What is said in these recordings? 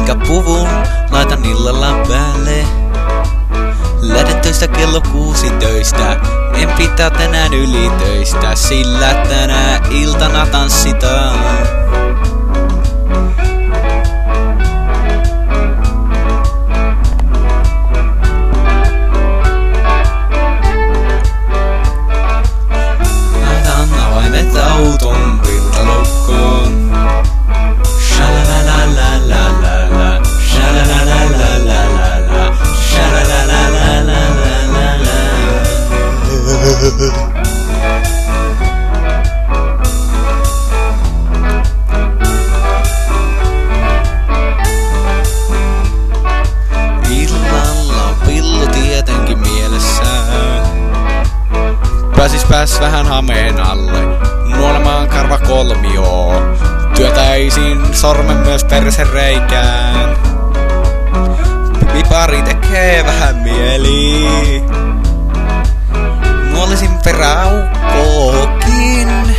puvun laitan illalla päälle. Lähden töistä kello 16. En pitää tänään ylitöistä, sillä tänä iltana tanssitaan. Laitan avaimet auton virtaloukkoon. Shalalalalala, shalalalalala, shalalalalala. Illalla on pillu tietenkin mielessään. Pääs vähän hameen alle, nuolemaan karvakolmioon. Työtäisin sormen myös persereikään. Pipari tekee vähän mieli. Nuolisin peräukkookin.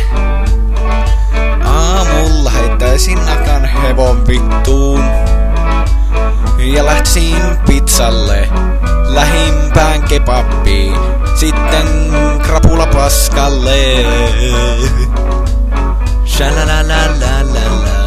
Aamulla heittäisin nakan hevon vittuun. Ja lähtisin pizzalle lähimpään kebabbiin. Sitten krapula paskalle. Shalalalalala.